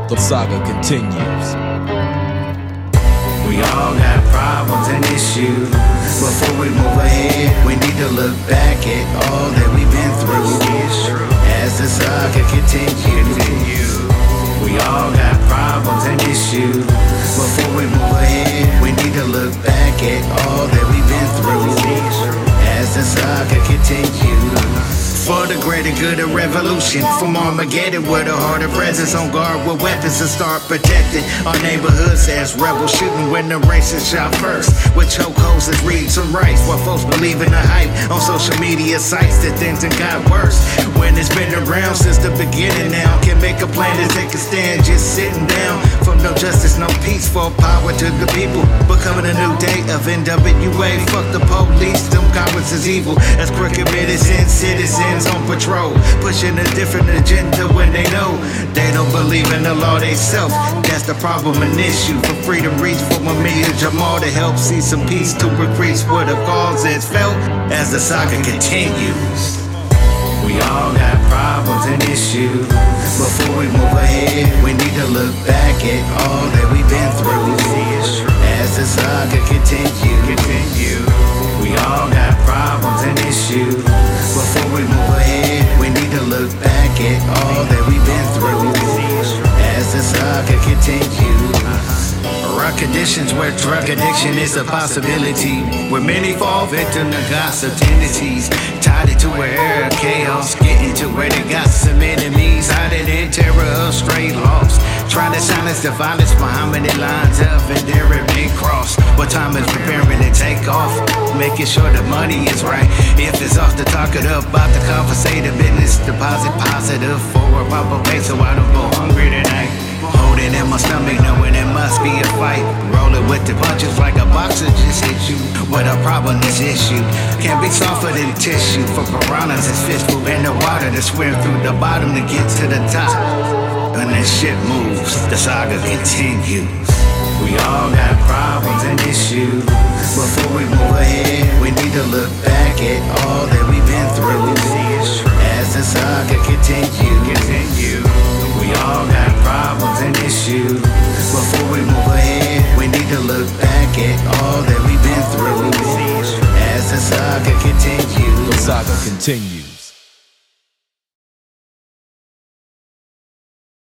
The saga continues. We all got problems and issues. Before we move ahead, we need to look back at all that we've been through. As the saga continues, we all got problems and issues. Before we move ahead, we need to look back at all that we've been through. As the saga continues. For the greater good of revolution, from Armageddon with a harder presence, on guard with weapons to start protecting our neighborhoods as rebels shooting when the racists shot first. With chokeholds that read some rights while folks believe in the hype on social media sites that things done got worse. When it's been around since the beginning now, can make a plan to take a stand just sitting down. From no justice, no peace, for power to the people. Becoming a new day of NWA. Fuck the police, them cowards is evil. As crooked medicine citizens on patrol, pushing a different agenda when they know they don't believe in the law they self. That's the problem and issue. For freedom reach for Mumia Jamal to help see some peace to increase what the cause is felt as the saga continues. We all got problems and issues. Before we move ahead, we need to look back at all that we've been through. As the saga continues, we all got problems and issues. Before we move ahead, we need to look back at all that we've been through. As the saga continues. Rock conditions where drug addiction is a possibility, where many fall victim to gossip tendencies, tied into an era of chaos, getting to where they got some enemies, hiding in terror of straight loss, trying to silence the violence behind many lines of enduring big cross. What time is preparing to take off, making sure the money is right. If it's off, to talk it up, about the conversative business, deposit positive for a proper pay so I don't go hungry tonight. Holding in my stomach, knowing it must be a fight. Rolling with the punches like a boxer just hit you. What a problem this issue can't be softer than tissue. For piranhas, it's fistful in the water to swim through the bottom to get to the top. When this shit moves, the saga continues. We all got problems and issues. Before we move ahead, we need to look back at all that we've been through. As the saga continues, we all got problems and issues. Before we move ahead, we need to look back at all that we've been through. As the saga continues. The saga continues.